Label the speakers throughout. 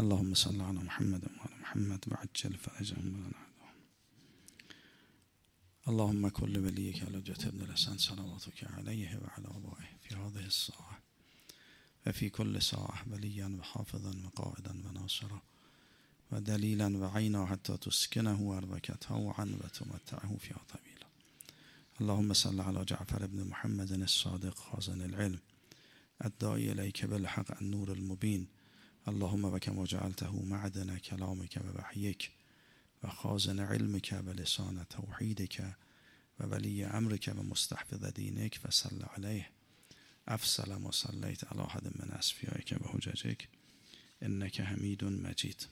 Speaker 1: اللهم صل على محمد وعلى محمد وعجل فرجهم ولنا. اللهم كن لوليك الحجة بن الحسن صلواتك عليه وعلى آبائه في هذه الساعة وفي كل ساعة وليا وحافظا وقائدا وناصرا ودليلا وعينا حتى تسكنه أرضك طوعا وتمتعه فيها طويلا. اللهم صل على جعفر بن محمد الصادق خازن العلم الداعي إليك بالحق النور المبين. اللهم وكما جعلته معدن كلامك ووحيك وخازن علمك ولسان توحيدك وولي أمرك ومستحفظ دينك فصل عليه أفصل ما صليت على أحد من أصفيائك وحججك إنك حمید مجید.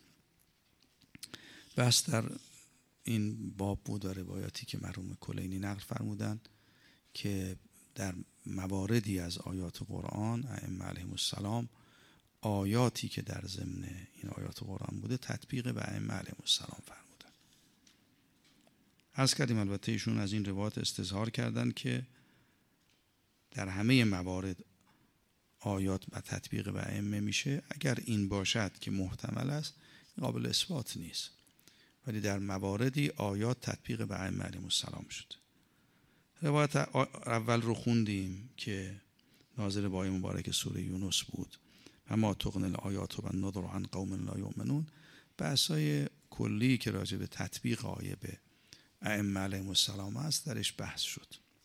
Speaker 1: بس در این باب بود و روایاتی که مرحوم کلینی نقل فرمودن که در مواردی از آیات قرآن ائمه علیهم السلام آیاتی که در ضمن این آیات قرآن بوده تطبیق به ائمه علیهم السلام فرمودن. عرض کردیم البته ایشون از این روایات استظهار کردن که در همه موارد آیات و تطبیق به ائمه میشه اگر این باشد که محتمل است قابل اثبات نیست، ولی در مواردی آیات تطبیق به ائمه علیهم السلام شد. روایت اول رو خوندیم که ناظر به آیه مبارک سوره یونس بود و ما تغنی الآیات و النذر عن قوم لا یؤمنون. بحثای کلی که راجع به تطبیق آیه به ائمه علیهم السلام است درش بحث شد.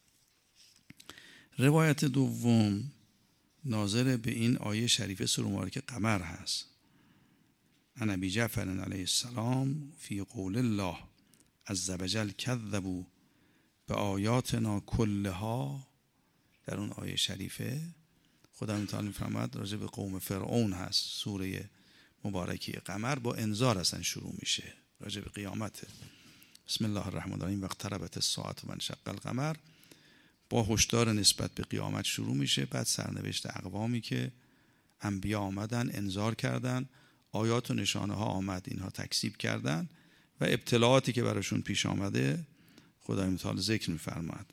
Speaker 1: روایت دوم ناظر به این آیه شریفه سوره مبارکه قمر هست. عن ابی جعفر علیه السلام فی قول الله عز وجل کذبوا به آیاتنا کلها. در اون آیه شریفه خدا متعال میفرماد راجع به قوم فرعون هست. سوره مبارکه قمر با انذار اصلا شروع میشه راجع به قیامته. بسم الله الرحمن الرحیم واقتربت الساعة وانشق القمر. با هشدار نسبت به قیامت شروع میشه، بعد سرنوشت اقوامی که انبیا آمدن انذار کردن، آیات و نشانه ها آمد اینها تکذیب کردن و ابتلاعاتی که براشون پیش آمده خدای متعال ذکر میفرماد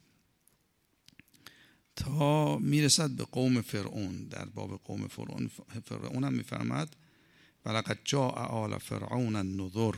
Speaker 1: تا میرسد به قوم فرعون. در باب قوم فرعون هم میفرماد ولقد جاء آل فرعون النذر.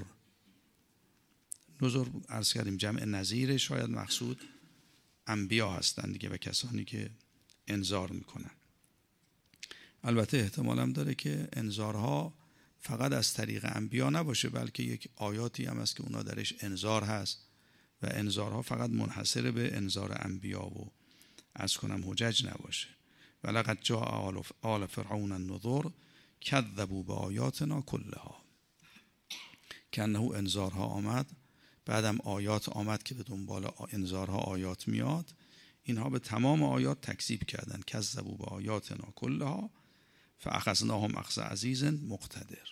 Speaker 1: نذر عرض کردیم جمع نذیر، شاید مقصود انبیا هستند دیگه و کسانی که انذار میکنن. البته احتمال هم داره که انذارها فقط از طریق انبیا نباشه، بلکه یک آیاتی هم هست که اونا درش انذار هست و انذارها فقط منحصر به انذار انبیا و از کنم حجج نباشه. ولقد جاء آل فرعون النذر کذبوا بآیاتنا کلها. که انه انذارها آمد، بعدم آیات آمد که به دنبال انذارها آیات میاد، اینها به تمام آیات تکذیب کردن. کذبوا بآیاتنا کلها فاخذناهم اخذ عزیز مقتدر.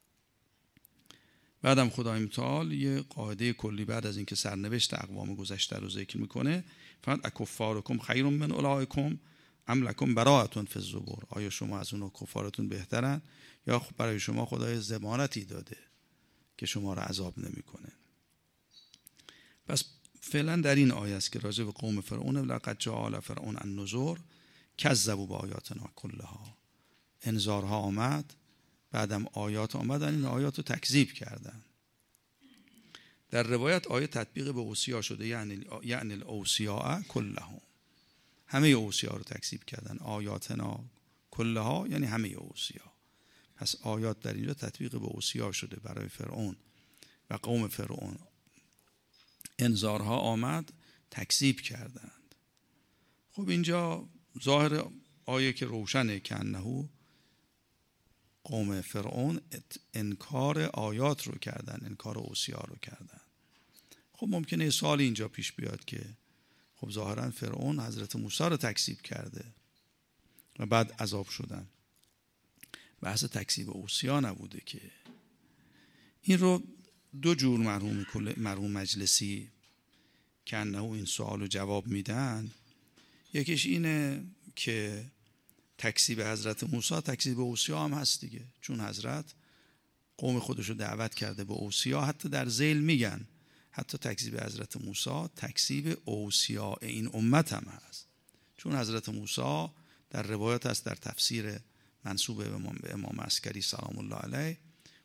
Speaker 1: بعدم خدای متعال یه قاعده کلی بعد از اینکه سرنوشت اقوام گذشته رو ذکر میکنه فرمود اکفارکم خیر من اولئکم ام لکم براءة فی الزبر. آیا شما از اون کفارتون بهترن یا برای شما خدای ضمانتی داده که شما رو عذاب نمیکنه؟ پس فعلا در این آیه است که راجع به قوم فرعون لقد جاء آل فرعون النذر کذبوا بآیاتنا کلها. انذارها آمد، بعدم آیات آمدن، این آیات رو تکذیب کردن. در روایت آیه تطبیق به اوصیا شده، یعنی الاوصیاء کلهم، همه اوصیا رو تکذیب کردن. آیاتنا کلها یعنی همه اوصیا. پس آیات در اینجا تطبیق به اوصیا شده برای فرعون و قوم فرعون. انذارها آمد، تکذیب کردند. خب اینجا ظاهر آیه که روشنه که انه قوم فرعون انکار آیات رو کردن، انکار اوصیا رو کردن. خب ممکنه سوالی اینجا پیش بیاد که خب ظاهرا فرعون حضرت موسی رو تکذیب کرده و بعد عذاب شدن. بحث تکذیب اوصیا نبوده که. این رو دو جور مرحوم مجلسی که انه این سوال رو جواب میدن. یکیش اینه که تکذیب حضرت موسی تکذیب اوصیا هم هست دیگه، چون حضرت قوم خودشو دعوت کرده به اوصیا. حتی در ذیل میگن حتی تکذیب حضرت موسی تکذیب اوصیا این امت هم هست، چون حضرت موسی در روایت هست در تفسیر منسوب به امام عسکری سلام الله علیه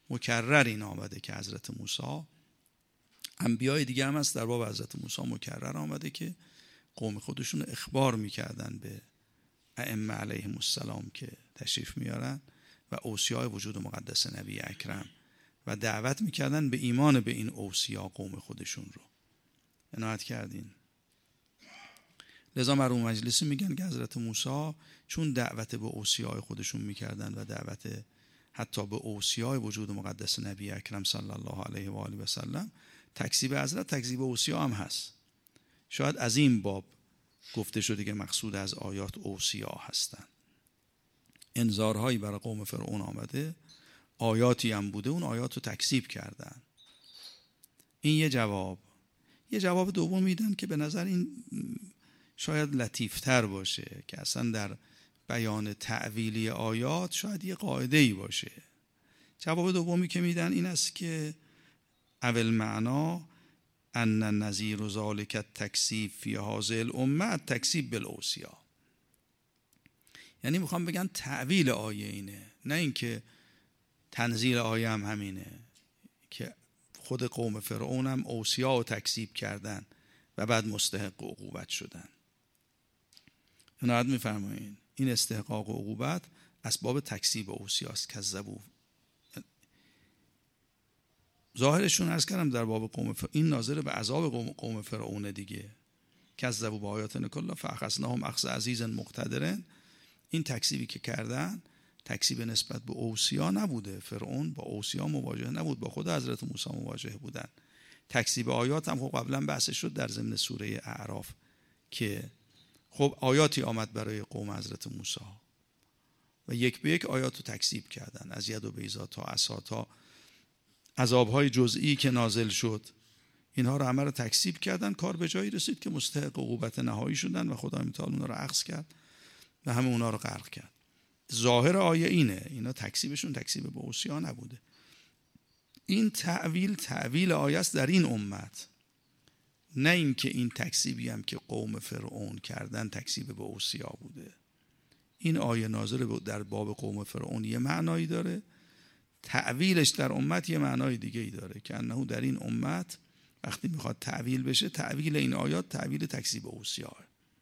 Speaker 1: مکرر این آمده که حضرت موسی، انبیای دیگه هم هست در باب حضرت موسی مکرر آمده که قوم خودشون اخبار میکردن به ائمه علیهم السلام که تشریف میارن و اوصیاء وجود مقدس نبی اکرم و دعوت میکردن به ایمان به این اوصیا قوم خودشون رو. عنایت کردین. لذا مرحوم مجلسی میگن که حضرت موسی چون دعوت به اوصیاء خودشون میکردن و دعوت حتی به اوصیاء وجود مقدس نبی اکرم صلی الله علیه و آله و سلم، تکذیب حضرت تکذیب اوصیا هم هست. شاید از این باب گفته شده که مقصود از آیات اوصیا هستند. انذارهایی برای قوم فرعون آمده، آیاتی هم بوده، اون آیات رو تکذیب کردن. این یه جواب. یه جواب دوم میدن که به نظر این شاید لطیفتر باشه که اصلا در بیان تعویلی آیات شاید یه قاعده‌ای باشه. جواب دومی که میدن این است که اول معنا ان نظیر ذالک التکذیب فی هذه الامه التکذیب بالاوصیا. یعنی میخوام بگن تعویل آیه اینه، نه اینکه تنزیل آیه هم همینه که خود قوم فرعون هم اوصیا رو تکذیب کردن و بعد مستحق عقوبت شدن. عنایت میفرمایین این استحقاق و عقوبت اسباب تکذیب اوصیاست. کذبوا، ظاهرشون عرض کردم در باب قوم فرعون این ناظر به عذاب قوم فرعون دیگه. کذبوا بآیاتنا کلها فاخذناهم اخذ عزیز مقتدر. این تکذیبی که کردن تکذیب نسبت به اوصیا نبوده. فرعون با اوصیا مواجه نبود، با خود حضرت موسی مواجه بودن. تکذیب آیات هم خب قبلا بحث شد در ضمن سوره اعراف که خب آیاتی آمد برای قوم حضرت موسی و یک به یک آیات رو تکذیب کردن، از ید و بیضا تا عصا تا عذابهای جزئی که نازل شد، اینها رو همه رو تکذیب کردن. کار به جایی رسید که مستحق عقوبت نهایی شدن و خدای متعال اونا رو اخذ کرد و همه اونا رو غرق کرد. ظاهر آیه اینه، اینا تکذیبشون تکذیب به اوصیا نبوده. این تعویل آیه است در این امت، نه اینکه این تکذیبی هم که قوم فرعون کردن تکذیب به اوصیا بوده. این آیه نازل در باب قوم فرعون یه معنایی داره، تعویلش در امت یه معنای دیگه ای داره که انه در این امت وقتی میخواد تعویل بشه، تعویل این آیات تعویل تکذیب اوصیا.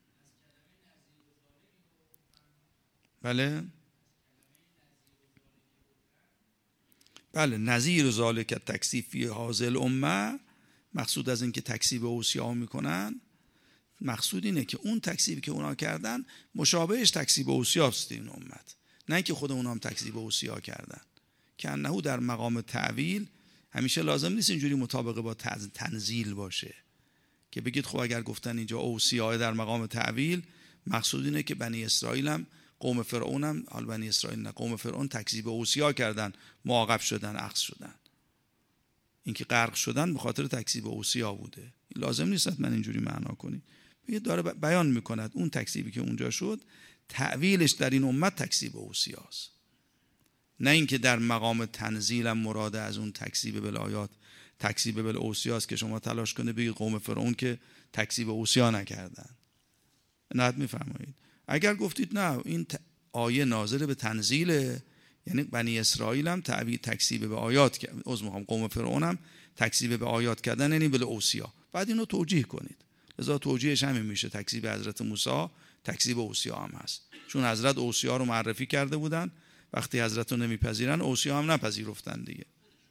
Speaker 1: بله نظیر ذالک التکذیب فی هذه الامه، مقصود از این که تکذیب اوصیا میکنن، مقصود اینه که اون تکذیبی که اونا کردن مشابهش تکذیب اوصیاست این امت، نه اینکه خود اونا هم تکذیب اوصیا کردن. که انه در مقام تعویل همیشه لازم نیست اینجوری مطابقه با تنزیل باشه که بگید خب اگر گفتن اینجا اوصیا در مقام تعویل، مقصود اینه که بنی اسرائیل هم قوم فرعون هم، حال بنی اسرائیل نه، قوم فرعون تکذیب اوصیا کردن، معاقب شدن، اخذ شدن. اینکه غرق شدن به خاطر تکذیب اوصیا بوده. لازم نیست حتما اینجوری معنا کنید. بگید داره بیان میکند اون تکذیبی که اونجا شد تعویلش در این امت تکذیب اوصیاست، نه اینکه در مقام تنزیل هم مراد از اون تکذیب بالآیات تکذیب بالاوصیاست که شما تلاش کنید بگید قوم فرعون که تکذیب اوصیا نکردن. نه میفرمایید اگر گفتید نه این آیه ناظر به تنزیله، یعنی بنی اسرائیل هم تکذیب به آیات، قوم فرعون هم تکذیب به آیات کردن یعنی بالاوصیا، بعد اینو توجیه کنید. لذا توجیهش همین میشه تکذیب حضرت موسی تکذیب اوصیا هم هست، چون حضرت اوصیا رو معرفی کرده بودن، وقتی حضرت رو نمیپذیرن اوصیا هم نپذیرفتن دیگه،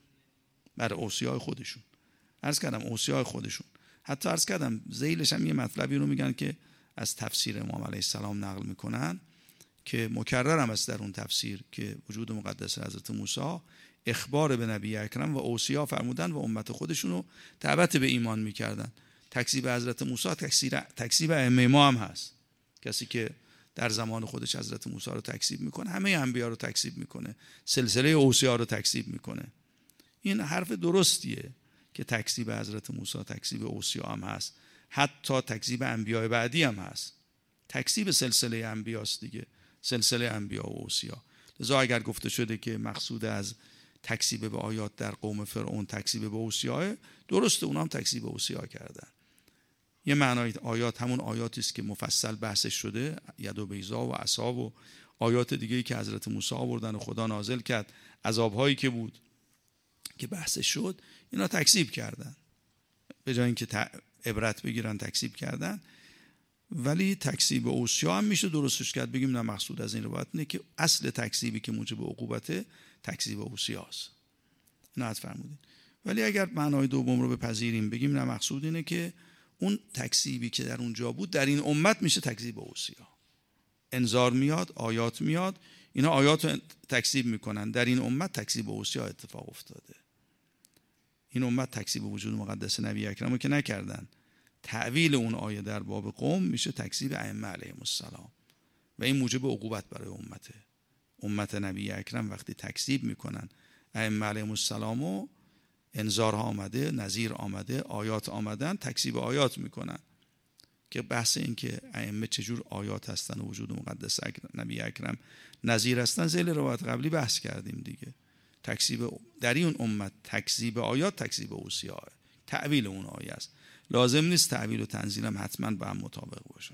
Speaker 1: برای اوصیای خودشون. عرض کردم اوصیای خودشون، حتی عرض کردم ذیلش هم یه مطلبی رو میگن که از تفسیر امام علیه السلام نقل میکنن که مکرر هم است در اون تفسیر که وجود مقدس حضرت موسی اخبار به نبی اکرم و اوصیا فرمودن و امت خودشون رو دعوت به ایمان میکردن. تکذیب حضرت موسی تکذیب ائمه ما هم هست، کسی که در زمان خودش حضرت موسی رو تکذیب میکنه همه انبیا رو تکذیب میکنه، سلسله اوصیا رو تکذیب میکنه. این حرف درستیه که تکذیب حضرت موسی تکذیب اوصیا هم هست، حتی تکذیب انبیاء بعدی هم هست. تکذیب سلسله انبیاست دیگه، سلسله انبیا و اوصیا. لذا اگر گفته شده که مقصود از تکذیب به آیات در قوم فرعون تکذیب به اوصیا، درسته اونا هم تکذیب اوصیا کردن. یه معنای آیات همون آیاتی است که مفصل بحثش شده، ید و بیضا و عصا و آیات دیگه‌ای که حضرت موسی آوردن و خدا نازل کرد، عذاب‌هایی که بود که بحث شد، اینا تکذیب کردن، به جای اینکه عبرت بگیرن تکذیب کردن. ولی تکذیب اوصیا هم میشه درستش کرد، بگیم نه مقصود از این روایت اینه که اصل تکذیبی که موجب عقوبته تکذیب اوصیاست. نه فرمودین. ولی اگر معنای دوم رو بپذیریم بگیم نه مقصود اینه که اون تکذیبی که در اونجا بود در این امت میشه تکذیب اوصیا. انذار میاد، آیات میاد، اینا آیات رو تکذیب میکنن، در این امت تکذیب اوصیا اتفاق افتاده. این امت تکذیب وجود مقدس نبی اکرم رو که نکردن، تعویل اون آیه در باب قوم میشه تکذیب ائمه علیهم السلام و این موجب عقوبت برای امته. امت نبی اکرم وقتی تکذیب میکنن ائمه علیهم السلام و انذارها آمده، نذیر آمده، آیات آمدن، تکذیب آیات میکنن که بحث این که ائمه چجور آیات هستن و وجود مقدس نبی اکرم نذیر هستن ذیل روایت قبلی بحث کردیم دیگه. تکذیب در این امت تکذیب آیات تکذیب اوصیا، تعویل اون آیه است. لازم نیست تعویل و تنزیل هم حتما با هم مطابق باشن.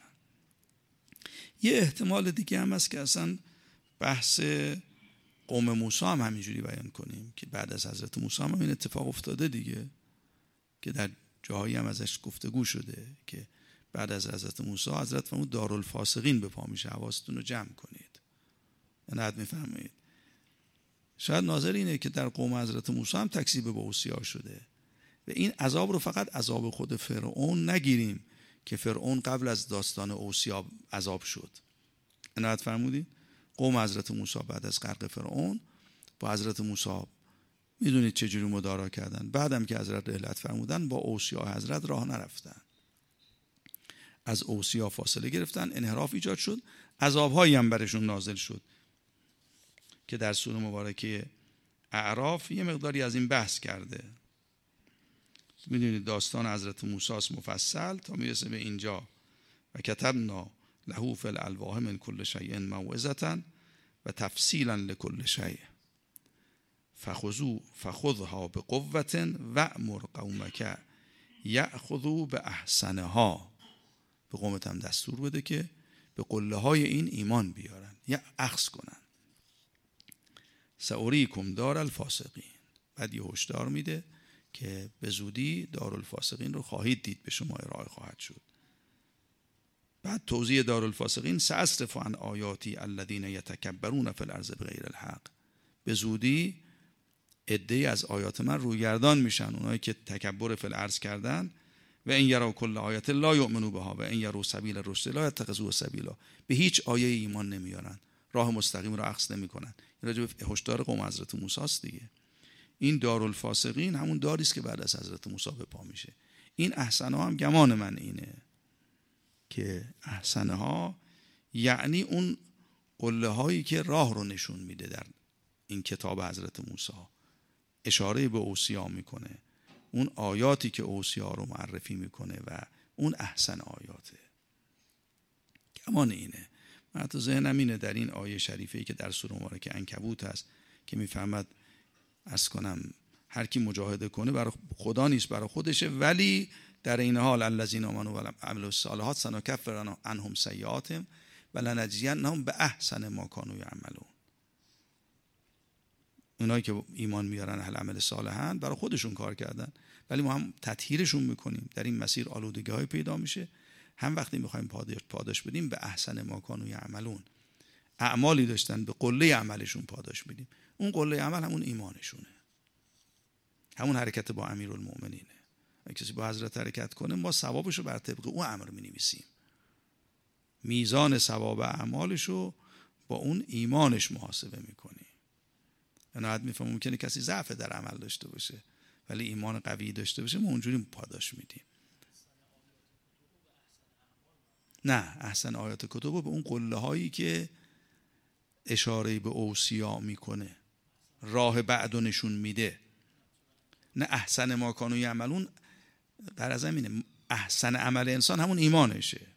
Speaker 1: یه احتمال دیگه هم هست که اصلا بحث قوم موسی هم همینجوری بیان کنیم که بعد از حضرت موسی هم این اتفاق افتاده دیگه، که در جاهایی هم ازش گفتگو شده که بعد از حضرت موسی حضرت فرمود دارالفاسقین به پا میشه، حواستون رو جمع کنید. یعنی میفهمید شاید ناظر اینه که در قوم حضرت موسی هم تکذیب به اوصیا شده و این عذاب رو فقط عذاب خود فرعون نگیریم که فرعون قبل از داستان اوصیا عذاب شد. عنایت فرمودید؟ قوم حضرت موسی بعد از غرق فرعون با حضرت موسی میدونید چجوری مدارا کردن. بعدم که حضرت رحلت فرمودن با اوصیا حضرت راه نرفتن، از اوصیا فاصله گرفتن، انحراف ایجاد شد، عذابهایی هم برشون نازل شد که در سوره مبارکه اعراف یه مقداری از این بحث کرده. میدونید داستان حضرت موسی است مفصل تا میرسه به اینجا و کتبنا له فی الالواح من کل شیء موعظة و تفصیلا لکل شیء فخذها بقوة وأمر قومک یأخذوا باحسنها. به قومت هم دستور بده که به قله های این ایمان بیارن یا اخذ کنن. سأریکم دار الفاسقین. بعد یه هشدار میده که به زودی دارالفاسقین رو خواهید دید، به شما ارائه خواهد شد. بعد توضیح دارالفاسقین سأصرف عن آیاتی الذین یتکبرون فی الارض بغیر الحق. به زودی عده‌ای از آیات من رویگردان میشن، اونایی که تکبر فی الارض کردن. و این یروا کل آیت لا یؤمنوا بها و این یروا سبیل الرشد لا یتخذوه سبیلا. به هیچ آیه ایمان نمیارن، راه مستقیم رو اخذ نمیکنن. این راجع به هشدار قوم حضرت موسی است دیگه. این دارالفاسقین همون داری است که بعد از حضرت موسی به پا میشه. این احسنها هم گمان من اینه که احسنها یعنی اون قله هایی که راه رو نشون میده در این کتاب حضرت موسی، اشاره به اوصیا میکنه، اون آیاتی که اوصیا رو معرفی میکنه و اون احسن آیاته. گمان اینه. من تو ذهنم اینه در این آیه شریفه‌ای که در سوره مبارکه عنکبوت هست که میفهمد از کنم هر کی مجاهده کنه برای خدا نیست، برای خودشه، ولی در این حال الذین آمنوا و عملوا الصالحات سنکفر عنهم سیئاتهم و لنجزینهم باحسن ما کانوا یعملون. اونایی که ایمان میارن اهل عمل صالحن برای خودشون کار کردن، ولی ما هم تطهیرشون میکنیم. در این مسیر آلودگی‌های پیدا میشه. هم وقتی میخوایم پاداش بدیم به احسن ما کانوا یعملون، اعمالی داشتن به قله عملشون پاداش میدیم. اون قله عمل همون ایمانشونه، همون حرکت با امیرالمؤمنینه. اگه کسی با حضرت حرکت کنه ما ثوابشو بر طبق اون امر مینویسیم، میزان ثواب اعمالشو با اون ایمانش محاسبه میکنیم. عنایت میفهمم ممکنه کسی ضعف در عمل داشته باشه ولی ایمان قوی داشته باشه، ما اونجوری پاداش میدیم. نه، احسن آیات کتب به اون قله هایی که اشاره به اوصیا میکنه، راه بعدو نشون میده. نه احسن ما کانوا یعملون در از همینه، احسن عمل انسان همون ایمانشه.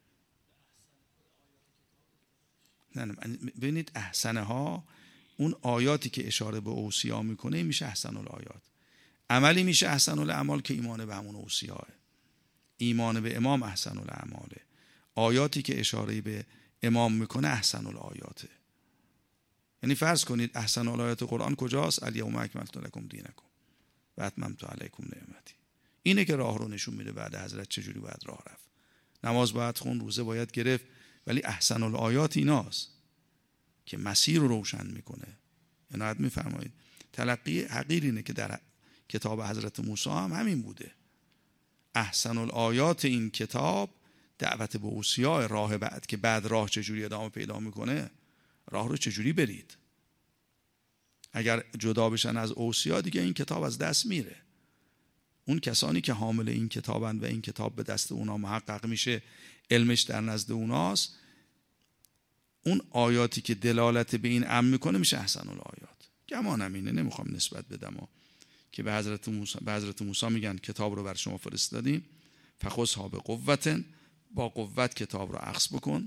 Speaker 1: نه ببینید احسنه ها اون آیاتی که اشاره به اوصیا میکنه میشه احسن الآیات. عملی میشه احسن الاعمال که ایمان به همون اوصیاه. ایمان به امام احسن الاعماله. آیاتی که اشاره به امام میکنه احسن الآیاته. یعنی فرض کنید احسن الآیات قرآن کجاست؟ الیوم اکملت لکم دینکم. و اتممت علیکم نعمتی. اینه که راه رو نشون میده بعد حضرت چجوری باید راه رفت. نماز باید خون، روزه باید گرفت، ولی احسن الآیات ایناست که مسیر رو روشن میکنه. عنایت میفرمایید. تلقی حقیر اینه که در کتاب حضرت موسی هم همین بوده. احسن الآیات این کتاب دعوت به اوصیا، راه بعد که بعد راه چجوری ادامه پیدا میکنه، راه رو چجوری برید. اگر جدا بشن از اوصیا دیگه این کتاب از دست میره. اون کسانی که حامل این کتابن و این کتاب به دست اونا محقق میشه، علمش در نزد اوناست، اون آیاتی که دلالت به این امر میکنه میشه احسن الآیات. گمانم اینه، نمیخوام نسبت بدم که به حضرت موسی میگن کتاب رو بر شما فرستادیم، فخذها بقوة، با قوت کتاب رو اخذ بکن،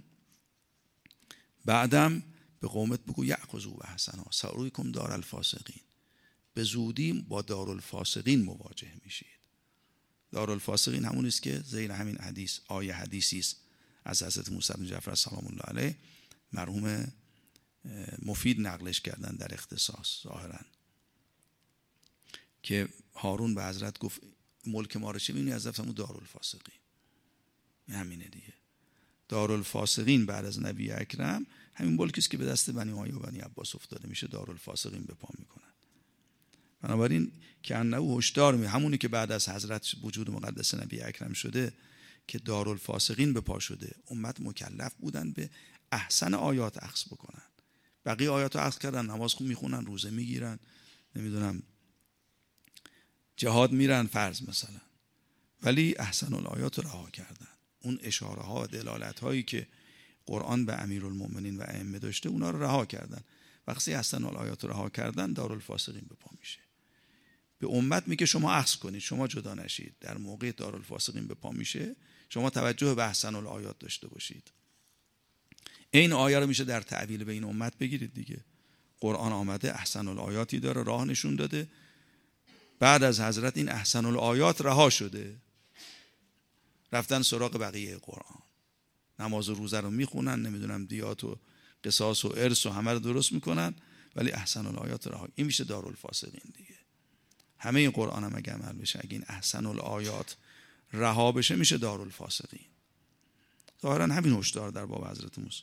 Speaker 1: بعدم به قومت بگو یأخذوا بأحسنها سأریکم دار الفاسقین، به زودی با دار الفاسقین مواجه میشید. دار الفاسقین همون است که زیر همین حدیث آیه حدیثی است از حضرت موسی بن جعفر سلام الله علیه، مرحوم مفید نقلش کردن در اختصاص ظاهرا، که هارون به حضرت گفت ملک ما رو چه می‌بینی؟ از رفتم دار الفاسقین. همینه دیگه. دار الفاسقین بعد از نبی اکرم همین ملکی است که به دست بنی امیه و بنی عباس افتاده میشه، دار الفاسقین به پا میکنن. بنابراین که انه هشدار می، همونی که بعد از حضرت وجود مقدس نبی اکرم شده که دار الفاسقین به پا شده، امت مکلف بودن به احسن آیات اخذ بکنن. بقیه آیات رو اخذ کردن، نماز خوب میخونن، روزه میگیرن، نمیدونم جهاد میرن فرض مثلا، ولی احسن الآیات رها کردن. اون اشاره ها و دلالت هایی که قرآن به امیرالمومنین و ائمه داشته اونا رو رها کردن. وقتی احسن الآیات رو رها کردن دارالفاسقین به پا میشه. به امت میگه شما اخذ کنید، شما جدا نشید. در موقع دارالفاسقین به پا میشه شما توجه به احسن الآیات داشته باشید. این آیه رو میشه در تعویل به این امت بگیرید دیگه. قرآن آمده احسن الآیاتی داره، راه نشون داده، بعد از حضرت این احسن الآیات رها شده، رفتن سراغ بقیه قرآن، نماز و روزه رو میخونن، نمیدونم دیات و قصاص و ارث و همه رو درست میکنن، ولی احسن الآیات رها. این میشه دارالفاسقین دیگه. همه این قرآن هم اگه عمل بشه، اگه این احسن الآیات رها بشه میشه دارالفاسقین. ظاهرا همین هشدار در باب حضرت موسی.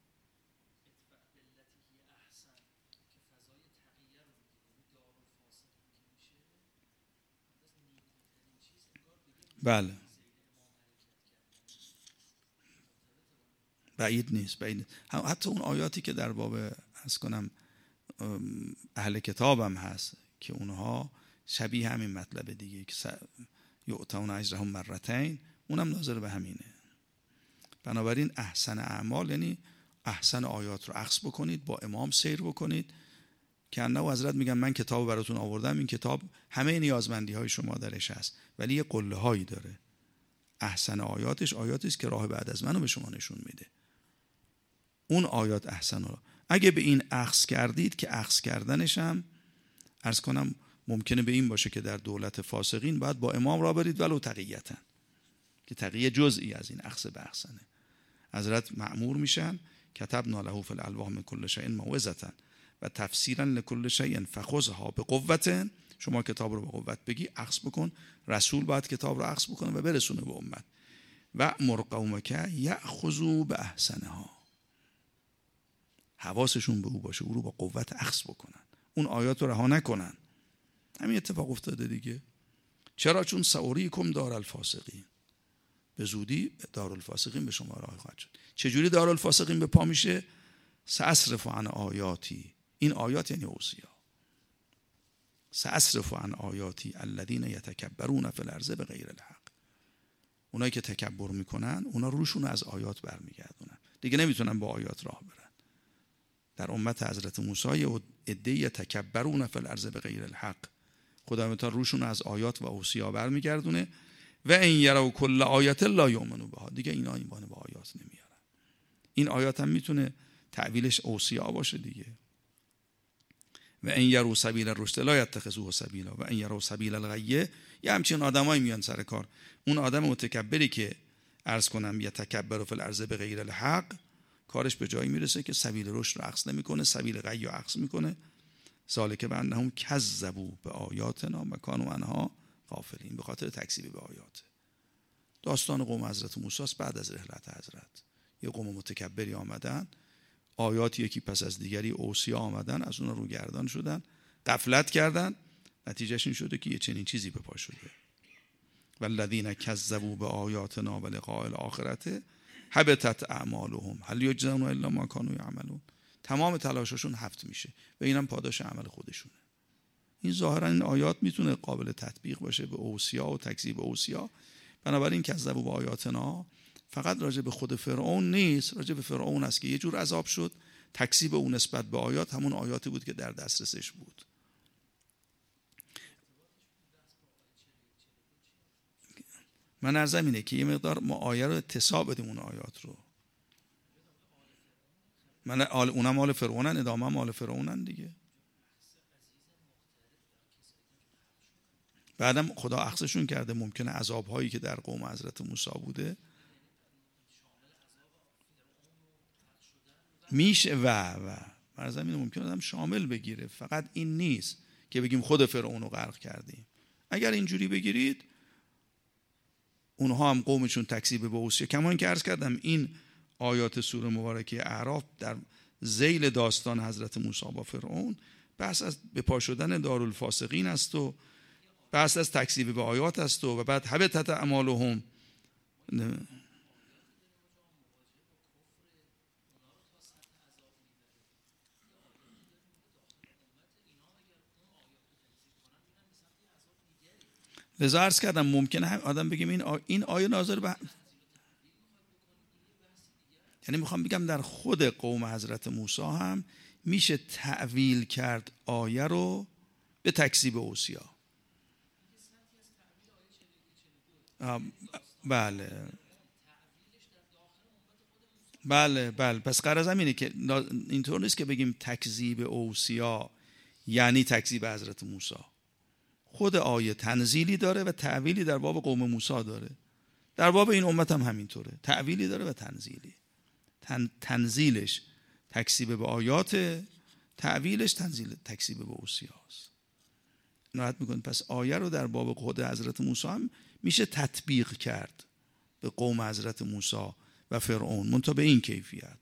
Speaker 1: بله بعید نیست، بعید نیست. حتی اون آیاتی که در باب از کنم اهل کتاب هم هست که اونها شبیه همین مطلب دیگه که یؤتون اجرهم مرتین، اونم ناظر به همینه. بنابراین احسن اعمال یعنی احسن آیات رو اخذ بکنید، با امام سیر بکنید که انه حضرت میگن من کتاب براتون آوردم، این کتاب همه نیازمندی های شما درش هست، ولی یه قله هایی داره. احسن آیاتش آیاتی است که راه بعد از منو به شما نشون میده. اون آیات احسن رو اگه به این اخذ کردید، که اخذ کردنش هم عرض کنم ممکنه به این باشه که در دولت فاسقین باید با امام را برید ولو تقیةً، که تقیه جزئی از این اخذ به احسنه. حضرت مأمور میشن کتبنا له فی الالواح من کل شیء موعظة و تفسیرا لکل شیء فخذها بقوة. شما کتاب رو به قوت بگی، اخذ بکن. رسول باید کتاب رو اخذ بکنه و برسونه به امت. و امر قومک یأخذوا باحسنها، حواسشون به او باشه، او رو با قوت اخذ بکنن، اون آیات رو رها نکنن. همین اتفاق افتاده دیگه. چرا؟ چون سأریکم دار الفاسقین، به زودی دار الفاسقین به شما راه خواهد شد. چجوری دار الفاسقین به پا میشه؟ سأصرف عن آیاتی، این آیات یعنی اوصیا، سأصرف عن آیاتی الذین یتکبرون فی الارض بغیر الحق. اونایی که تکبر میکنن اونا روشون از آیات برمیگردونن، دیگه نمیتونن با آیات راه برن. در امت حضرت موسی عده‌ای تکبرون فی الارض بغیر الحق، خدا متعال روشون از آیات و اوصیا برمیگردونه. و ان یروا کل آیت لا یؤمنوا بها، دیگه اینا ایمان به آیات نمیارن. این آیات هم میتونه تعویلش اوصیا باشه دیگه. و ان یروا سبیل الرشد لا یتخذوه سبیلا و ان یروا سبیل الغی. یه همچین آدمایی میان سر کار. اون آدم متکبری که عرض کنم یتکبر فی الارض بغیر الحق، کارش به جایی میرسه که سبیل رشد رو اخذ نمیکنه، سبیل غی رو اخذ میکنه ذالک بانهم کذبوا بآیاتنا و کانوا عنها غافلین. به خاطر تکذیب به آیات. داستان قوم حضرت موسی است. بعد از رحلت حضرت یه قوم متکبری آمدن، آیات یکی پس از دیگری اوصیا آمدن، از اون رو گردان شدن، غفلت کردن، نتیجهش این شده که یه چنین چیزی به پا شده. والذین کذبوا بآیاتنا و لقاء الاخرة حبطت اعمالهم هل یجزون الا ما کانوا یعملون. تمام تلاششون حبط میشه و اینم پاداش عمل خودشونه. این ظاهرا این آیات میتونه قابل تطبیق باشه به اوصیا و تکذیب اوصیا. بنابراین کذبوا بآیاتنا فقط راجع به خود فرعون نیست، راجع به فرعون است که یه جور عذاب شد. تکذیب اون نسبت به آیات همون آیاتی بود که در دسترسش بود. من عرضم اینه که یه مقدار ما آیه رو اتصاب بدیم، اون آیات رو. من اونم مال فرعونن، ادامه هم مال فرعونن دیگه. بعدم خدا اخذشون کرده. ممکنه عذاب هایی که در قوم حضرت موسی بوده میشه و عرضم اینه ممکنه آدم شامل بگیره. فقط این نیست که بگیم خود فرعون رو غرق کردیم. اگر اینجوری بگیرید اونها هم قومشون تکذیب به اوصیا. کما اینکه عرض کردم این آیات سوره مبارکه اعراف در ذیل داستان حضرت موسی با فرعون بحث از به پا شدن دارالفاسقین است و بحث از تکذیب به آیات است و بعد حبطت اعمالهم. لذا عرض کردم ممکنه هم آدم بگیم این آیه ناظر به، یعنی میخوام بگم در خود قوم حضرت موسی هم میشه تأویل کرد آیه رو به تکذیب اوصیا. بله پس غرض اینه که اینطور نیست که بگیم تکذیب اوصیا یعنی تکذیب حضرت موسی. خود آیه تنزیلی داره و تعویلی در باب قوم موسی داره. در باب این امت هم همینطوره، تعویلی داره و تنزیلی. تنزیلش تکذیب به آیات، تعویلش تکذیب به اوصیاست. نهایت میکنه. پس آیه رو در باب خود حضرت موسی هم میشه تطبیق کرد به قوم حضرت موسی و فرعون، منتها به این کیفیت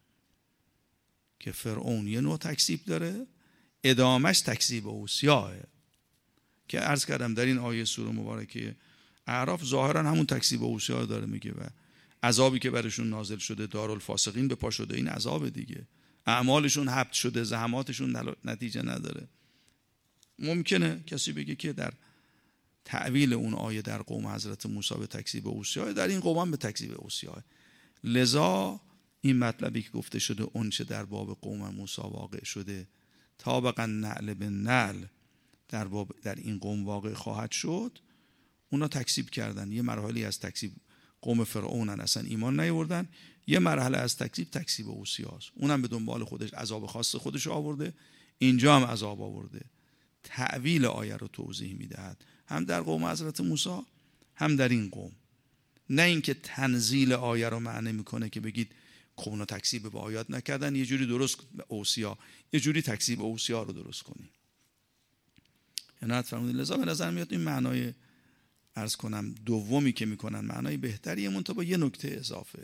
Speaker 1: که فرعون یه نوع تکذیب داره، ادامش تکذیب اوصیاه که عرض کردم در این آیه سوره مبارکه اعراف ظاهرا همون تکذیب اوصیا داره میگه و عذابی که برشون نازل شده دارالفاسقین به پا شده، این عذاب دیگه. اعمالشون حبط شده، زحماتشون نتیجه نداره. ممکنه کسی بگه که در تعویل اون آیه در قوم حضرت موسی به تکذیب اوصیا، در این قوم هم به تکذیب اوصیا. لذا این مطلبی که گفته شده اون چه در باب قوم موسی واقع شده طابقا نعل به نعل در این قوم واقع خواهد شد. اونا تکذیب کردن. یه مرحله از تکذیب قوم فرعونن، اصلا ایمان نیاوردن. یه مرحله از تکذیب اوصیاست، اونم به دنبال خودش عذاب خاص خودش آورده. اینجا هم عذاب آورده. تعویل آیه رو توضیح میدهد، هم در قوم حضرت موسی هم در این قوم. نه اینکه تنزیل آیه رو معنی میکنه که بگید قوم تکذیب به آیات نکردن، یه جوری درست اوصیا، یه جوری تکذیب اوصیا رو درست کنیم. عنایت فرمودید. لذا به نظر میاد این معنای عرض کنم دومی که میکنن معنای بهتریه، منتها با یه نکته اضافه.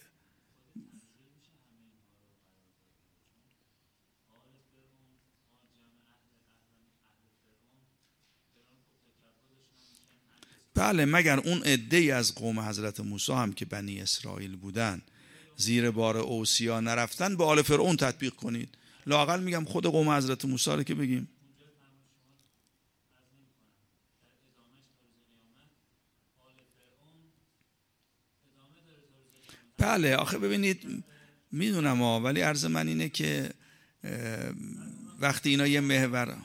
Speaker 1: بله، مگر اون عده‌ای از قوم حضرت موسی هم که بنی اسرائیل بودن زیر بار اوصیا نرفتن، به آل فرعون تطبیق کنید. لااقل میگم خود قوم حضرت موسی رو که بگیم. بله آخه ببینید میدونم ولی عرض من اینه که وقتی اینا یه محور،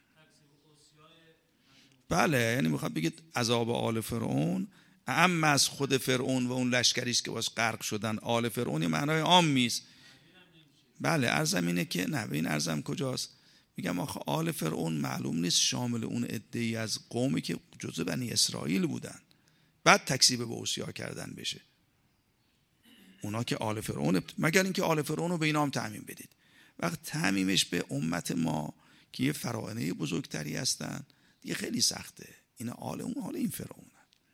Speaker 1: بله یعنی میخواد بگید عذاب آل فرعون اعم از خود فرعون و اون لشکریش که باش غرق شدن. آل فرعون یه معنای عامیست. بله عرضم اینه که نه، این عرضم کجاست؟ میگم آخه آل فرعون معلوم نیست شامل اون عده‌ای از قومی که جزء بنی اسرائیل بودن بعد تکذیب به اوصیا کردن بشه. اونا که آل فرعون، مگر اینکه آل فرعون رو به اینا هم تعمیم بدید. وقت تعمیمش به امت ما که یه فراعنه بزرگتری هستن دیگه خیلی سخته. این آل اون آل این فرعون.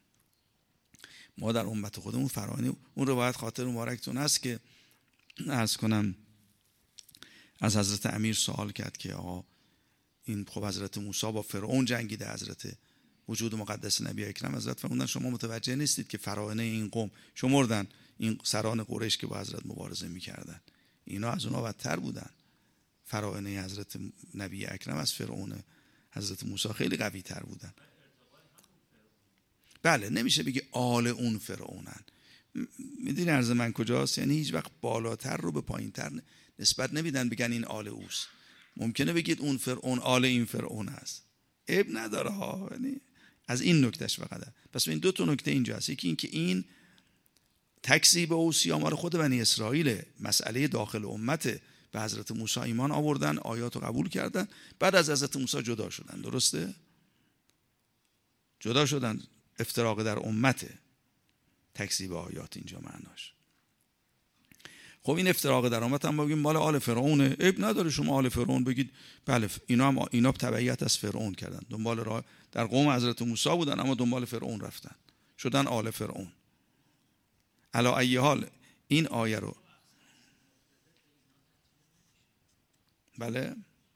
Speaker 1: ما در امت خودمون فراعنه، اون روایت خاطر مبارکتون هست که عرض کنم از حضرت امیر سوال کرد که آقا این خب حضرت موسی با فرعون جنگیده، حضرت وجود مقدس نبی اکرم حضرت فرمودن شما متوجه نیستید که فراعنه این قوم شمردن این سران قریش که با حضرت مبارزه میکردن، اینا از اونا بدتر بودن. فراعنه حضرت نبی اکرم از فرعون حضرت موسی خیلی قوی تر بودن. بله نمیشه بگی آل اون فرعونن. میدونی عرض من کجاست؟ یعنی هیچ وقت بالاتر رو به پایینتر نسبت نمیدن بگن این آل اوست. ممکنه بگید اون فرعون آل این فرعون است، عیب نداره ها. یعنی از این نکتهش فقط. پس این دو تا نکته اینجا هست. یکی این که این تکذیب اوصی آمار خود بنی اسرائیل، مسئله داخل امت، به حضرت موسی ایمان آوردن، آیات رو قبول کردن، بعد از حضرت موسی جدا شدن. درسته؟ جدا شدن، افتراق در امت، تکذیب آیات اینجا معناش. خب این افتراق در امت هم بگیم مال آل فرعونه، عیب نداره شما آل فرعون بگید. بله اینا تبعیت از فرعون کردن، دنبال راه در قوم حضرت موسی بودن اما دنبال فرعون رفتن، شدن آل فرعون. علی ای حال این آیه رو بله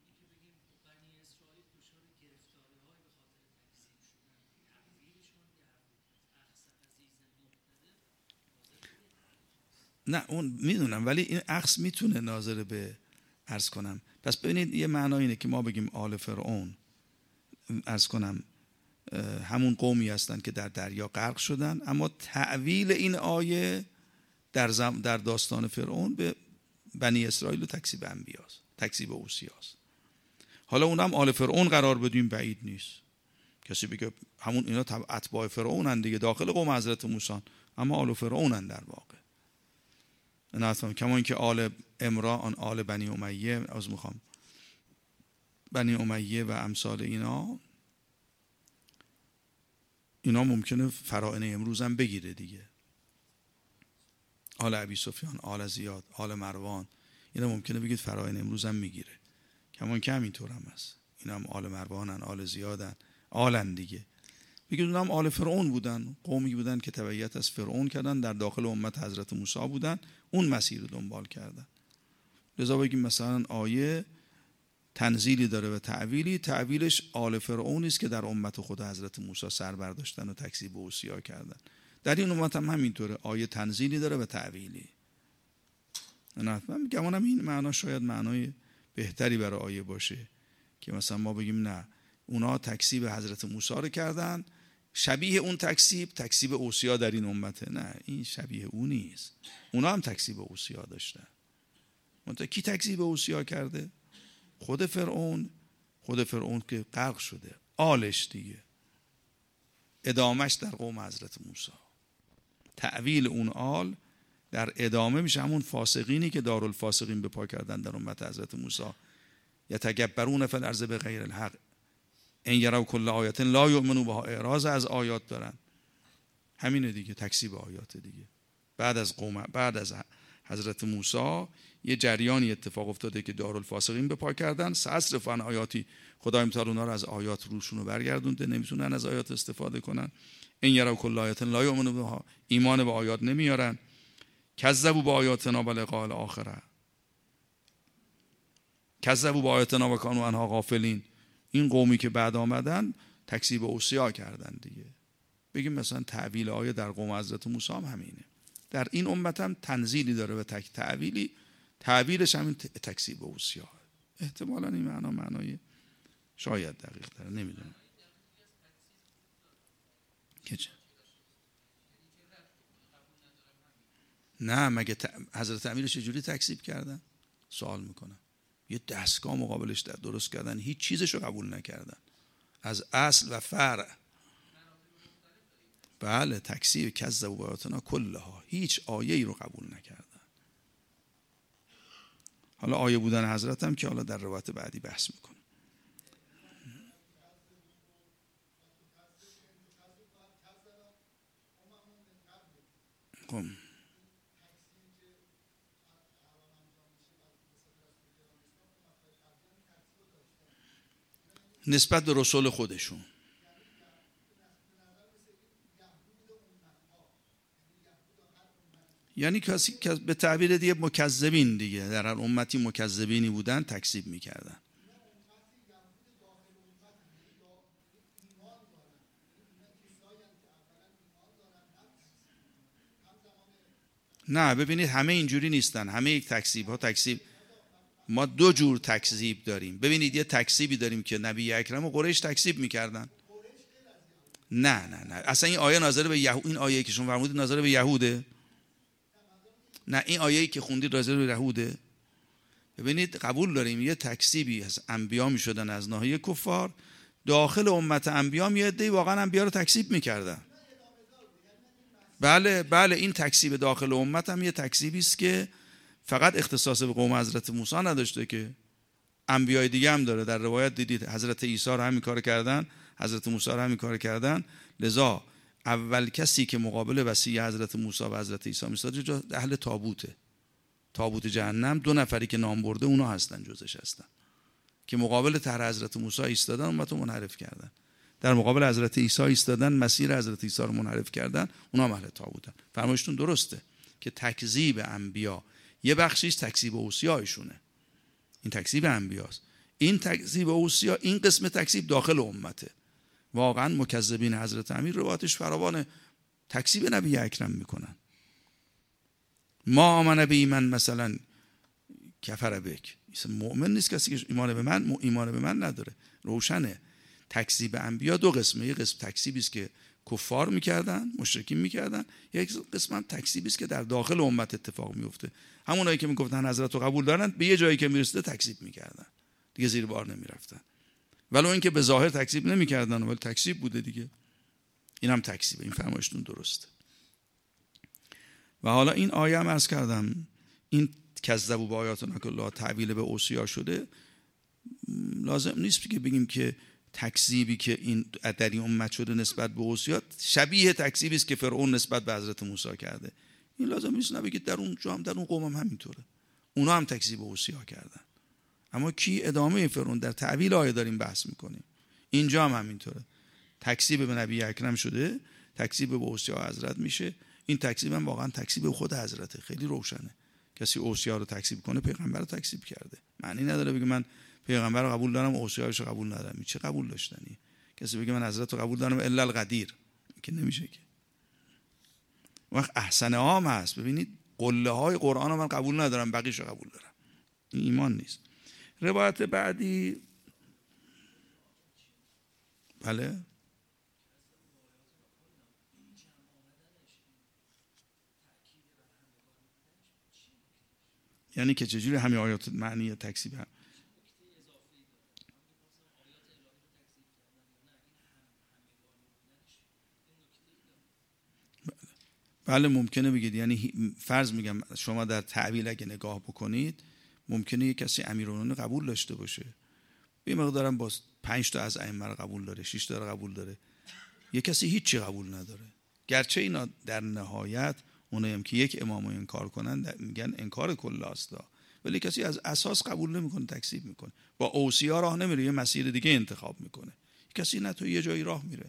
Speaker 1: نه اون میدونم، ولی این عکس میتونه ناظر به عرض کنم. پس ببینید یه معنی اینه که ما بگیم آل فرعون عرض کنم همون قومی هستن که در دریا غرق شدن، اما تعویل این آیه در داستان فرعون به بنی اسرائیل و تکذیب انبیاست، تکذیب اوصیاست. حالا اونم آل فرعون قرار بدیم بعید نیست. کسی بگه همون اینا اتباع فرعونن دیگه، داخل قوم حضرت موسی، اما آل فرعونن در واقع. نه کما اینکه آل عمران، آل بنی امیه، بنی امیه و امثال اینا ممکنه فراعنه امروز هم بگیره دیگه. آل ابی سفیان، آل زیاد، آل مروان، اینا ممکنه بگید فراعنه امروز هم میگیره. کما که همینطور هم هست، اینا هم آل مروانن، آل زیادن، آلن دیگه. بگید اونم آل فرعون بودن، قومی بودن که تبعیت از فرعون کردن، در داخل امت حضرت موسی بودن، اون مسیر رو دنبال کردن. لذا بگیم مثلا آیه تنزیلی داره و تعویلی، تعویلش آل فرعونی است که در امت خود حضرت موسی سر برداشتن و تکذیب اوصیا کردن. در این امت هم همینطوره، آیه تنزیلی داره و تعویلی. من گمانم این معنا شاید معنای بهتری برای آیه باشه که مثلا ما بگیم نه اونا تکذیب حضرت موسی رو کردن، شبیه اون تکذیب اوصیا در این امته. نه این شبیه اون نیست، اونا هم تکذیب اوصیا داشتن. منتها کی تکذیب اوصیا کرده؟ خود فرعون که غرق شده، آلش دیگه، ادامش در قوم حضرت موسی. تعویل اون آل در ادامه میشه همون فاسقینی که دارالفاسقین به پا کردن در امت حضرت موسی. یتکبرون فی الارض بغیر الحق ان یروا کل آیه لا یؤمنوا بها، اعراض از آیات دارن. همینه دیگه، تکذیب آیات دیگه. بعد از حضرت موسی یه جریانی اتفاق افتاده که دارالفاسقین به پا کردن، سأصرف عن آیاتی، خدای متعال اونا رو از آیات روشون رو برگردونده، نمیتونن از آیات استفاده کنن. ان یروا کل آیه لا یؤمنوا بها، ایمان به آیات نمیارن. کذبوا بآیاتنا و لقاء الاخره، کذبوا بآیاتنا و کانوا عنها غافلین. این قومی که بعد آمدن تکذیب اوصیا کردن دیگه. بگیم مثلا تعویل آیه در قوم حضرت موسی هم همینه. در این امت هم تنزیلی داره و تعویلی، تعویلش همین تکذیب اوصیا. احتمالاً این معنای شاید دقیق داره، نمیدونم. نه مگه حضرت امیرش چجوری تکذیب کردن؟ سوال میکنم. یه دستگاه مقابلش درست کردن، هیچ چیزشو قبول نکردن از اصل و فرع. بله تکذیب، کذبوا بآیاتنا کلها، هیچ آیه‌ای رو قبول نکردن. حالا آیه بودن حضرت هم که حالا در روایت بعدی بحث میکنه. خب نسبت به رسول خودشون. یعنی کسی که به تعبیر دیگه مکذبین دیگه، در هر امتی مکذبینی بودن، تکذیب میکردن. نه ببینید همه اینجوری نیستن، همه یک تکذیب ها تکذیب. ما دو جور تکذیب داریم. ببینید یه تکذیبی داریم که نبی اکرم و قریش تکذیب میکردن. نه اصلا این آیه ناظر به یهود، این آیه که شما فرمودید ناظر به یهوده. نه این آیه‌ای که خوندید ناظر به یهوده. ببینید قبول داریم یه تکذیبی از انبیا میشدن از ناحیه کفار، داخل امت انبیا یه عده‌ای واقعا انبیا رو تکذیب میکردن. بله این تکذیب داخل امت هم یه تکذیبی است که فقط اختصاص به قوم حضرت موسی نداشته، که انبیای دیگه هم داره. در روایت دیدید حضرت عیسی رو همین کار کردن، حضرت موسی رو همین کار کردن. لذا اول کسی که مقابل وصی حضرت موسی و حضرت عیسی میستاد اهل تابوت جهنم، 2 نفری که نام برده اونا هستن، جزش هستن که مقابل طرح حضرت موسی ایستادن، امتو منحرف کردن. در مقابل حضرت عیسی ایستادن، مسیر حضرت عیسی رو منحرف کردن، اونا اهل تابوتن. فرمایشتون درسته که تکذیب انبیا یه بخشیش تکذیب اوصیایشونه، این تکذیب انبیاست. این تکذیب اوصیا، این قسم تکذیب داخل امته. واقعا مکذبین حضرت امیر روایتش فراوان تکذیب نبی اکرم میکنن. ما آمن به ایمن مثلا کفر بک، مؤمن نیست کسی که ایمان به من نداره. روشنه تکذیب انبیا 2 قسمه. یک قسم تکذیبی است که کفار میکردن، مشرکین میکردن. یک قسم هم تکذیبی است که در داخل امت اتفاق میفته. همونایی که میگفتن حضرت رو قبول دارن، به یه جایی که میرسیده تکذیب میکردن، دیگه زیر بار نمیرفتن. ولو اینکه به ظاهر تکذیب نمیکردن ولی تکذیب بوده دیگه. این هم تکذیبه. این فرمایشتون درسته. و حالا این آیه هم عرض کردم، این کذبوا بآیاتنا کلها تعبیل به اوصیا شده. لازم نیست که بگیم که تکذیبی که این در این امت شده نسبت به اوصیا شبیه تکذیبی است که فرعون نسبت به حضرت موسی کرده. این لازم نیست نبگید در اون جا هم، در اون قوم هم همینطوره، اونا هم تکذیب اوصیا کردن. اما کی ادامه فرعون در تعبیل آیه داریم بحث میکنیم. اینجا هم همینطوره، تکذیب به نبی اکرم شده، تکذیب به اوصیا حضرت میشه. این تکذیب هم واقعا تکذیب خود حضرته، خیلی روشنه. کسی اوصیا رو تکذیب کنه پیغمبر رو تکذیب کرده. معنی نداره بگه من پیغمبر رو قبول دارم اوصیاش رو قبول ندارم. چه قبول داشتنی؟ کسی بگه من حضرت رو قبول دارم الا القدیر، که نمیشه که. وقت احسن عام هست. ببینید قله های قرآن رو من قبول ندارم، بقیش رو قبول دارم. این ایمان نیست. روایت بعدی، بله، یعنی که چجوری همه آیات معنی تکذیب هم. بله ممکنه بگید، یعنی فرض میگم شما در تعبیل اگه نگاه بکنید ممکنه یک کسی امیرالمومنین قبول داشته باشه، یه مقدارم باز 5 تا از ائمه رو قبول داره، 6 تا رو قبول داره، یک کسی هیچی قبول نداره. گرچه اینا در نهایت اونایی که یک امامو انکار کنن میگن انکار کله است، ولی کسی از اساس قبول نمیکنه، تکذیب میکنه، با اوصیا راه نمیره، یه مسیر دیگه انتخاب میکنه. کسی نه تو یه جایی راه میره.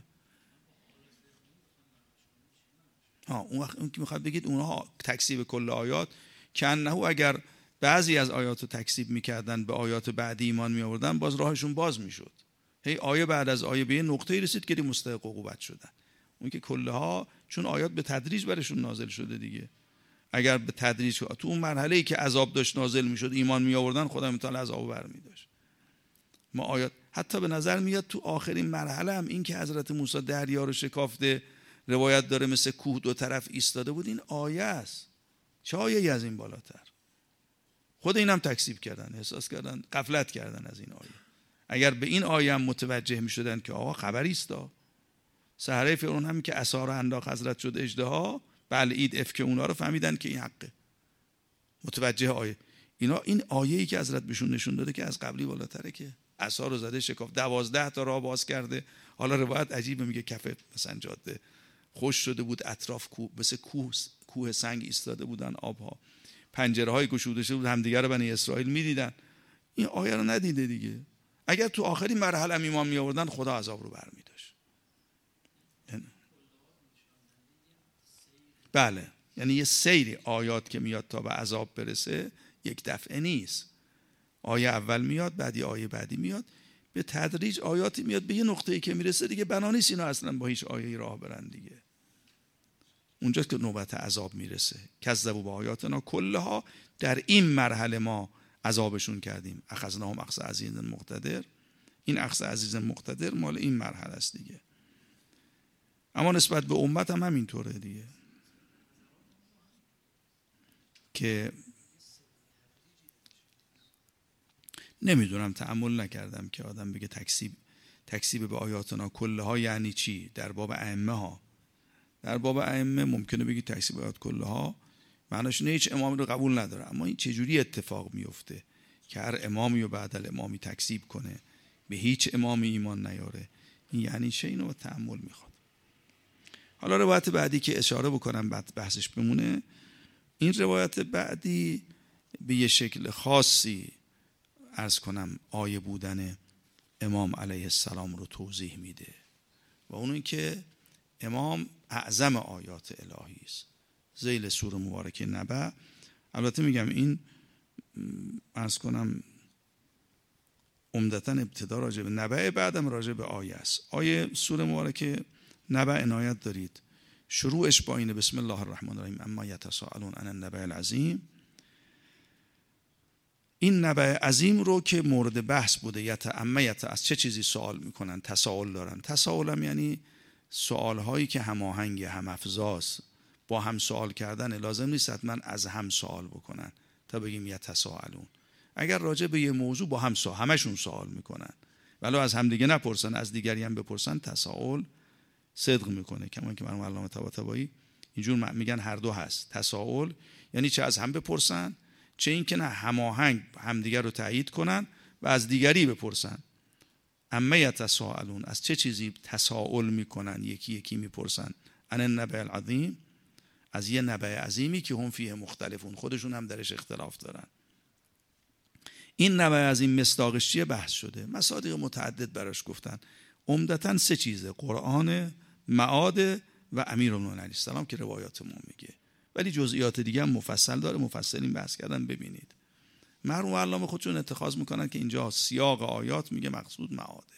Speaker 1: اون وقت اون که میخواد بگید اونها تکذیب کل آیات که انه اگر بعضی از آیات رو تکذیب میکردن به آیات بعدی ایمان میآوردن، باز راهشون باز میشد. هی آیه بعد از آیه به نقطه‌ای رسید که مستحق عقوبت شدن. اون که کلها چون آیات به تدریج برشون نازل شده دیگه. اگر به تدریج تو اون مرحله‌ای که عذاب داشت نازل میشد ایمان میآوردن، خدا تعالی عذاب برمی‌داشت. ما آیات حتی به نظر میاد تو آخرین مرحله هم این که حضرت موسی دریا رو شکافته، روایت داره مثل کوه 2 طرف ایستاده بود، این آیه است. چه آیه‌ای از این بالاتر؟ خود اینم تکذیب کردن، احساس کردن غفلت کردن از این آیه. اگر به این آیه هم متوجه میشدن که آقا خبری است، سحره فرعون هم که عصا رو انداخت حضرت شد اژدها، بلعید افک اونا رو فهمیدن که این حقه، متوجه آیه. اینا این آیه‌ای که حضرت بهشون نشون داده که از قبلی بالاتره، که عصا رو زده شکاف 12 تا راه باز کرده. حالا روایت عجیبه، میگه کف مثلا جاده خوش شده بود، اطراف کوه مثل کوه سنگ ایستاده بودن، آبها، پنجره های گشوده شده بود، همدیگه رو بنی اسرائیل میدیدن. این آیه رو ندیده دیگه، اگر تو آخرین مرحله هم ایمان می آوردن خدا عذاب رو برمی داشت. بله، یعنی یه سیری آیات که میاد تا به عذاب برسه یک دفعه نیست. آیه اول میاد، بعدی آیه بعدی میاد، به تدریج آیاتی میاد به یه نقطه‌ای که میرسه دیگه بنا نیست اینا اصلا با هیچ آیه‌ای راه برن دیگه. اونجاست که نوبت عذاب میرسه. کذبوا بآیاتنا کلها، در این مرحله ما عذابشون کردیم. اخذناهم اخذ عزیز مقتدر. این اخذ عزیز مقتدر مال این مرحله است دیگه. اما نسبت به امت هم همینطوره دیگه، که نمیدونم، تأمل نکردم که آدم بگه تکذیب به آیاتنا کلها یعنی چی. در باب ائمه ها، در باب ائمه ممکنه بگی تکذیب آیات کلها معناش نه هیچ امامی رو قبول نداره، اما این چجوری اتفاق میفته که هر امامی و بعد الامامی تکذیب کنه، به هیچ امامی ایمان نیاره؟ این یعنی چه؟ اینو تأمل میخواد. حالا روایت بعدی که اشاره بکنم بعد بحثش بمونه، این روایت بعدی به یه شکل خاصی عرض کنم آیه بودن امام علیه السلام رو توضیح میده و اون که امام اعظم آیات الهی است. ذیل سوره مبارکه نبأ. البته میگم این عرض کنم عمدتاً ابتدا راجع به نبأ، بعدم راجع به آیه است. آیه سوره مبارکه نبأ عنایت دارید، شروعش با اینه بسم الله الرحمن الرحیم اما یتساءلون عن النبأ العظیم. این نبأ عظیم رو که مورد بحث بوده، از چه چیزی سوال میکنن؟ تساؤل دارن. تساؤل هم یعنی سوال هایی که هماهنگ، هم افزاست. با هم سوال کردن لازم نیست حتما از هم سوال بکنن تا بگیم یتساءلون. اگر راجع به یه موضوع با هم همشون سوال میکنن ولو از هم دیگه نپرسن، از دیگری هم بپرسن، تساؤل صدق میکنه. کما که مرحوم علامه طباطبایی اینجور میگن هر دو هست. تساؤل یعنی چه از هم بپرسن، چه این که نه هماهنگ همدیگر رو تایید کنن و از دیگری بپرسن. اما یتساءلون، از چه چیزی تساؤل میکنن؟ یکی یکی میپرسن. عن النبأ العظیم، از یه نبأ عظیمی که هم فیه مختلفون، خودشون هم درش اختلاف دارن. این نبأ عظیم مصداقش چیه؟ بحث شده، مصادیق متعدد براش گفتن. عمدتاً سه چیزه: قرآن، معاد و امیرالمومنین علیه السلام که روایات ما میگه، ولی جزئیات دیگه هم مفصل داره، مفصلین بحث کردن. ببینید مرحوم علامه خودشون اتخاذ میکنن که اینجا سیاق آیات میگه مقصود معاده.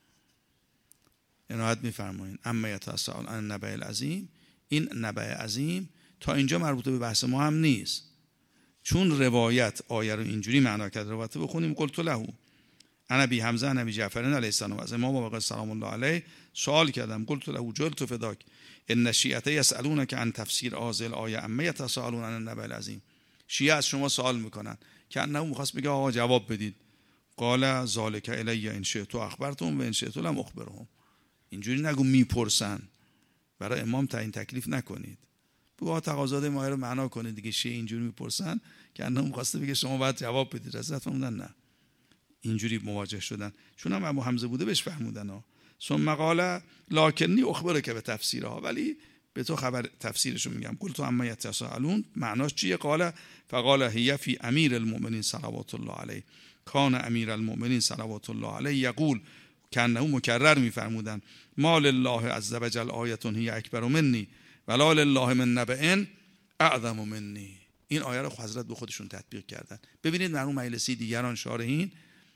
Speaker 1: عنایت میفرمایید اما یتساءلون عن النبأ العظیم. این نبأ عظیم تا اینجا مربوطه به بحث ما هم نیست، چون روایت آیه رو اینجوری معنا کرد. روایت بخونیم: قلت له انا ابی حمزه انا ابی جعفر علیه السلام، از امام باقر سلام الله علیه سوال کردم. قلت له جلت فداک ان الشیعه یسالونک عن تفسیر هذه الآیه اما یتساءلون عن النبأ العظیم. شیعه از شما سوال میکنن که انه میخواست بگه آقا جواب بدید. قال ذالک الی ان شئت اخبرتم و ان شئت لم اخبرهم. اینجوری نگو میپرسن، برای امام تعیین تکلیف نکنید. بگو تقاضای ما رو معنا کنید دیگه. شیعه اینجوری میپرسن که انه میخواسته بگه شما باید جواب بدید. رضایت فرمودن نه، اینجوری مواجه شدن. چون هم ابو حمزه بوده بهش فرمودن ثم قال لکنی اخبرک به تفسیرها، ولی به تو خبر تفسیرشو میگم. قلت اما یتساءلون معناش چیه؟ قال فقال هی فی امیر المؤمنین صلوات الله علیه. کان امیر المؤمنین صلوات الله علیه یقول، کنه مکرر میفرمودن ما لله عز وجل آیه هی اکبر منی ولا لله من نبأ اعظم منی. این آیه رو حضرت به خودشون تطبیق کردن. ببینید مرحوم مجلسی دیگران شارحین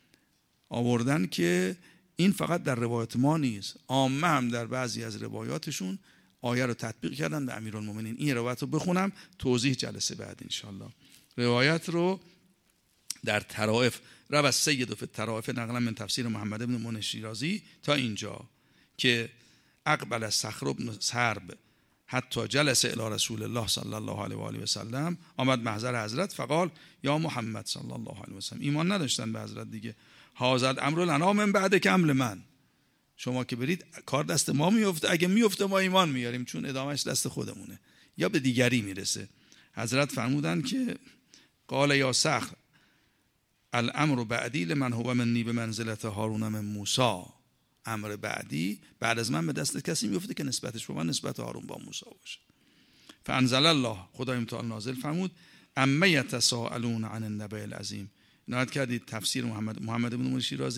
Speaker 1: آوردن که این فقط در روایت ما نیست، عامه هم در بعضی از روایاتشون آیه رو تطبیق کردن به امیرالمومنین. این روایت رو بخونم، توضیح جلسه بعد انشالله. روایت رو در طرائف روى السید فی الطرائف نقلا من تفسیر محمد بن منیر شیرازی تا اینجا که اقبل صخر بن سرب حتی جلس الی رسول الله صلی الله علیه و آله و سلم، آمد محضر حضرت فقال یا محمد صلی الله علیه و سلم. ایمان نداشتن به حضرت دیگه. هذا الامر لنا من بعد کمل من، شما که برید کار دست ما میفته، اگه میفته ما ایمان میاریم، چون ادامهش دست خودمونه یا به دیگری میرسه. حضرت فرمودن که قال یا صخر الامر بعدی لمن هو منی به منزلت هارون من موسی. امر بعدی بعد از من به دست کسی میفته که نسبتش با من نسبت هارون با موسی باشه. فانزل الله، خدای متعال نازل فرمود اما یتساءلون عن النبأ العظیم. نهایت کردید تفسیر محمد بن منیر شیرازی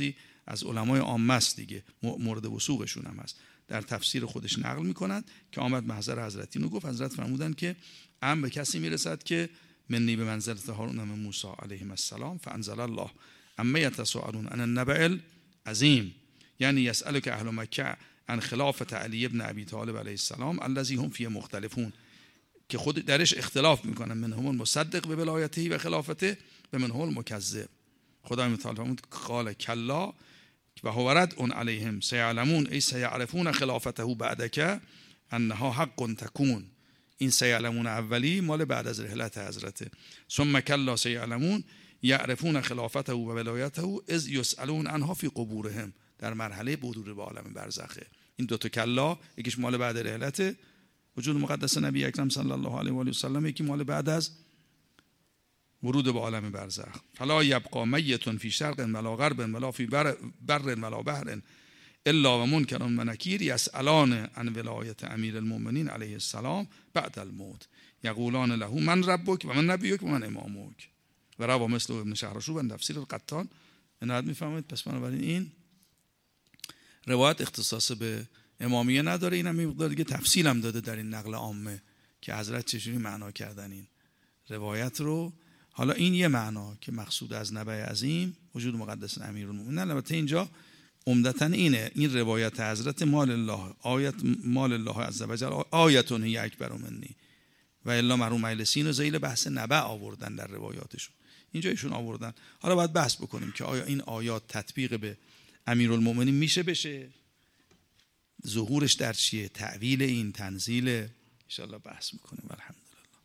Speaker 1: از علمای عامه است دیگه، مورد وثوقشون هم هست، در تفسیر خودش نقل میکنند که آمد محضر حضرت اینو گفت. حضرت فرمودن که ام به کسی میرسد که منی به منزلت هارون و موسی علیهم السلام فانزل الله اما یتساءلون عن النبأ العظیم، یعنی یسألک اهل مکه عن خلافت علی ابن ابی طالب علیه السلام الذی هم فیه مختلفون، که خود درش اختلاف میکنن، منهم المصدق به ولایته و خلافته و منهم المکذب. خدای متعال فرمود قال کلا و هو رد علیهم سیعلمون ای سیعرفون خلافته بعدک انها حق تکون. این سیعلمون اولی مال بعد از رحلت حضرته. ثم کلا سیعلمون یعرفون خلافته و ولایته اذ یسألون عنها فی قبورهم، در مرحله بدور به عالم برزخه. این دو تا کلا، یکیش مال بعد رحلت وجود مقدس نبی اکرم صلی الله علیه و آله و سلم، یکی مال بعد از ورود به عالم برزخ. فلا یبقى میت فی شرق ولا غرب ولا فی بر ولا بحر الا و منکر و نکیر یسألان عن ولایت امیر المؤمنین علیه السلام بعد الموت یقولان له من ربک و من نبیک و من امامک. و روا مثل ابن شهرشوب در تفسیر القطان. عنایت میفهمید؟ پس بنابراین این روایت اختصاص به امامیه نداره، این هم مقدار دیگه تفصیل هم داده در این نقل عامه که حضرت چجوری معنا کردن این روایت رو. حالا این یه معنا که مقصود از نبأ عظیم وجود مقدس امیرالمومنین. البته اینجا عمدتاً اینه، این روایت حضرت مال الله آیت مال الله عز وجل آیتون هی اکبر منی و الا مرحوم مجلسین و ذیل بحث نبأ آوردن در روایاتشون، اینجا ایشون آوردن. حالا باید بحث بکنیم که آیا این آیات تطبیق به امیرالمومنین میشه بشه، ظهورش در چیه، تعویل این تنزیل، ان شاء الله بحث میکنیم. الحمد